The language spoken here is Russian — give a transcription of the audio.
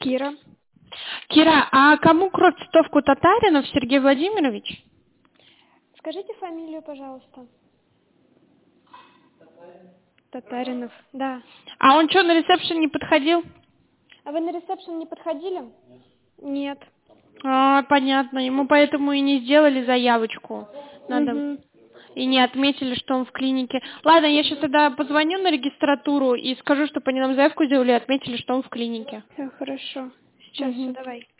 Кира. Кира, а кому кровь цветовку Татаринов Сергей Владимирович? Скажите фамилию, пожалуйста. Татаринов, да. А он что, на ресепшн не подходил? А вы на ресепшн не подходили? Нет. А, понятно. Ему поэтому и не сделали заявочку. Надо. Угу. И не отметили, что он в клинике. Ладно, я сейчас тогда позвоню на регистратуру и скажу, чтобы они нам заявку сделали и отметили, что он в клинике. Все хорошо. Сейчас все, Мгм. давай.